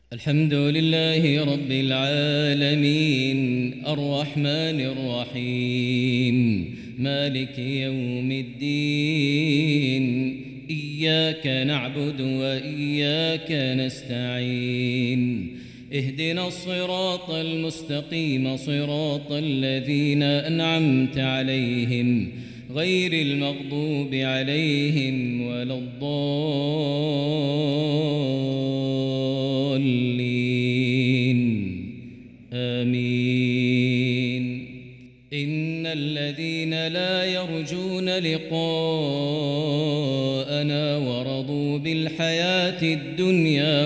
الحمد لله رب العالمين الرحمن الرحيم مالك يوم الدين إياك نعبد وإياك نستعين اهدنا الصراط المستقيم صراط الذين أنعمت عليهم غير المغضوب عليهم ولا الضالين آمين. إن الذين لا يرجون لقاءنا ورضوا بالحياة الدنيا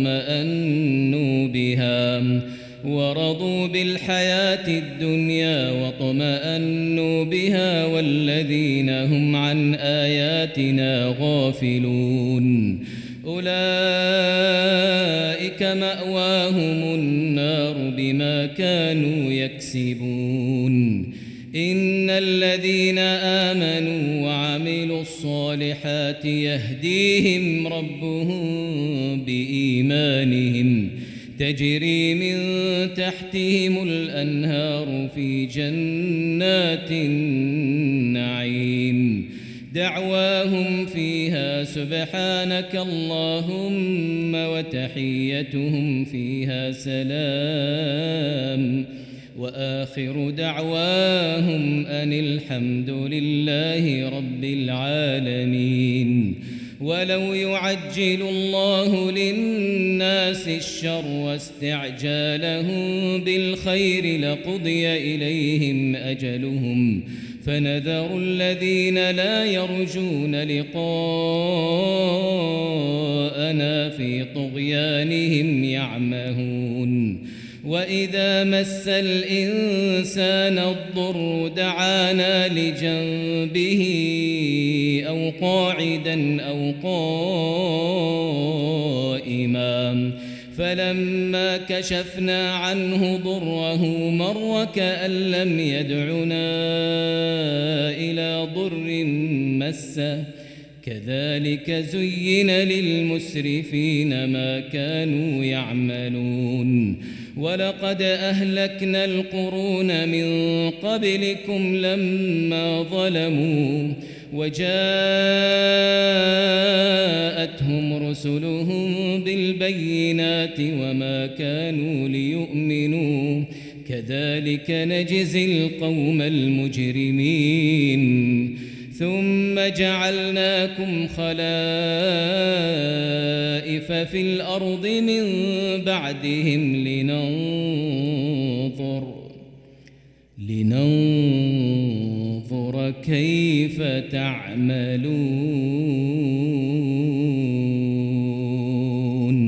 واطمأنوا بها والذين هم عن آياتنا غافلون أولئك مأواهم النار بما كانوا يكسبون. إن الذين آمنوا وعملوا الصالحات يهديهم ربهم بإيمانهم تجري من تحتهم الأنهار في جنات النعيم دعواهم فيها سبحانك اللهم وتحيتهم فيها سلام وآخر دعواهم أن الحمد لله رب العالمين. ولو يعجل الله للناس الشر واستعجالهم بالخير لقضي إليهم أجلهم فنذر الذين لا يرجون لقاءنا في طغيانهم يعمهون. وإذا مس الإنسان الضر دعانا لجنبه أو قاعدا أو قائما فلما كشفنا عنه ضره مر كأن لم يدعنا إلى ضر مسه كذلك زين للمسرفين ما كانوا يعملون. ولقد أهلكنا القرون من قبلكم لما ظلموا وجاءتهم رسلهم بالبينات وما كانوا ليؤمنوا كذلك نجزي القوم المجرمين. ثم جعلناكم خلائف في الأرض من بعدهم لننظر كيف تعملون.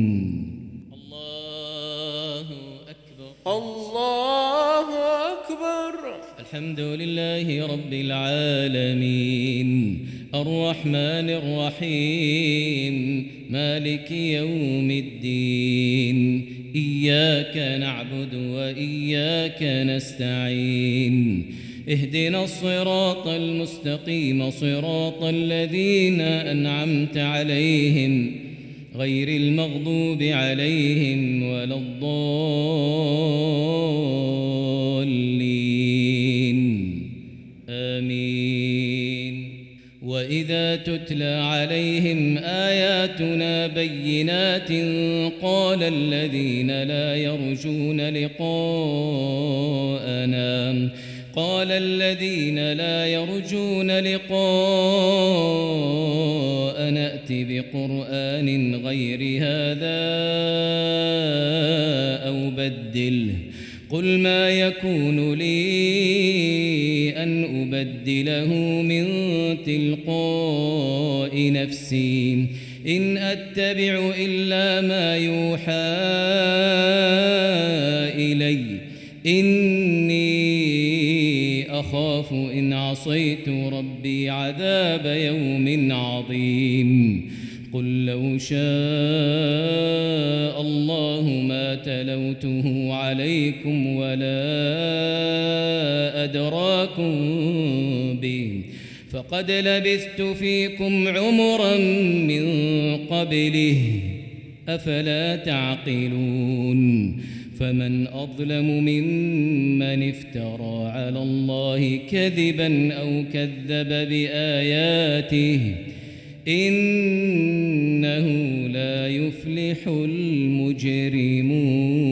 الله أكبر الله أكبر. الحمد لله رب العالمين الرحمن الرحيم مالك يوم الدين إياك نعبد وإياك نستعين اهدنا الصراط المستقيم صراط الذين أنعمت عليهم غير المغضوب عليهم ولا الضالين آمين. وإذا تتلى عليهم آياتنا بينات قال الذين لا يرجون لقاءنا ائت بقرآن غير هذا أو بدله قل ما يكون لي أن أبدله من تلقاء نفسي إن أتبع إلا ما يوحى إلي إني أخاف إن عصيت ربي عذاب يوم عظيم. قل لو شاء الله ما تلوته عليكم ولا أدراكم به فقد لبثت فيكم عمرا من قبله أفلا تعقلون فمن أظلم ممن افترى على الله كذبا أو كذب بآياته إنه لا يفلح المجرمون